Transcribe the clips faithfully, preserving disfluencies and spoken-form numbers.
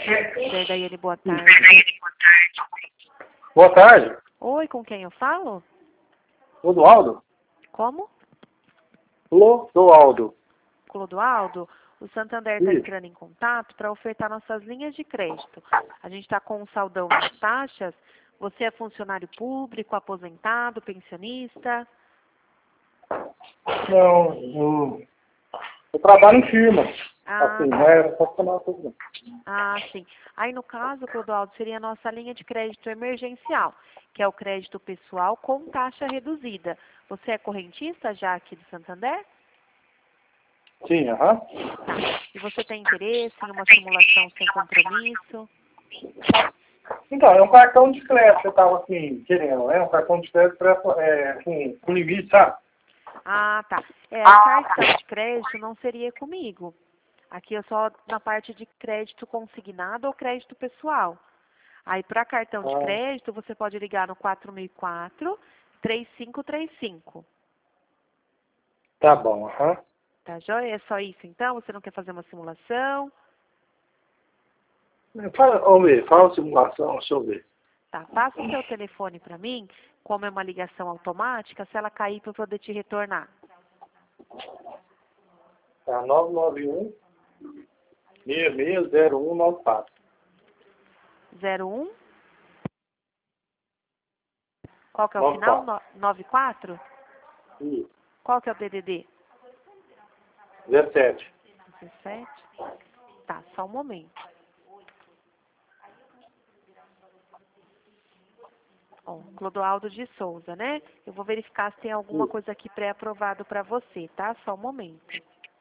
Verdaiane, boa tarde. Boa tarde. Oi, com quem eu falo? Clodoaldo? Como? Clodoaldo. Clodoaldo? O Santander está entrando em contato para ofertar nossas linhas de crédito. A gente está com um saldão nas taxas. Você é funcionário público, aposentado, pensionista? Não, eu, eu trabalho em firma. Ah, Assim, não é profissional tudo não. Ah, sim. Aí, no caso, Clodoaldo, seria a nossa linha de crédito emergencial, que é o crédito pessoal com taxa reduzida. Você é correntista já aqui do Santander? Sim, aham. Tá. E você tem interesse em uma simulação sem compromisso? Então, é um cartão de crédito que eu estava assim, querendo, né? Um cartão de crédito pra, é, assim, com limite, sabe? Ah, tá. É, o cartão de crédito não seria comigo. Aqui é só na parte de crédito consignado ou crédito pessoal. Aí, para cartão de Ah, crédito, você pode ligar no quatro mil e quatro, três cinco três cinco. tá bom, aham. Tá joia? É só isso, então? Você não quer fazer uma simulação? Fala, vamos ver, fala a simulação, deixa eu ver. Tá, passa o seu telefone para mim, como é uma ligação automática, se ela cair para eu poder te retornar. Tá, nove nove um, seis seis zero um nove quatro. zero um? Qual que é o nove final? quatro. No- noventa e quatro? Isso. Qual que é o D D D? dezessete. dezessete? Tá, só um momento. Ó, Clodoaldo de Souza, né? Eu vou verificar se tem alguma Isso. coisa aqui pré-aprovado para você, tá? Só um momento.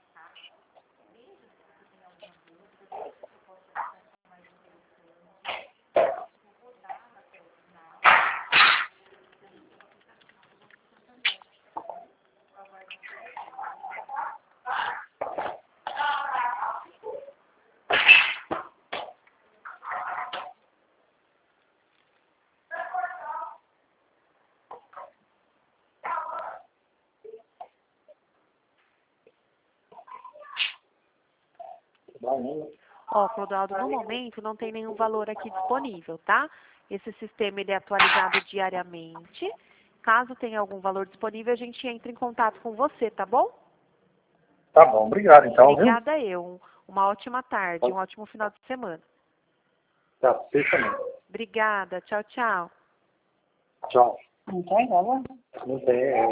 Vai, né? Ó, Clodoaldo, no momento não tem nenhum valor aqui disponível, tá? Esse sistema ele é atualizado diariamente. Caso tenha algum valor disponível, a gente entra em contato com você, tá bom? Tá bom, obrigado então, viu? Obrigada eu. Uma ótima tarde, um ótimo final de semana. Tá, você também. Obrigada. Tchau, tchau. Tchau. Não tem, não? Não tem, é.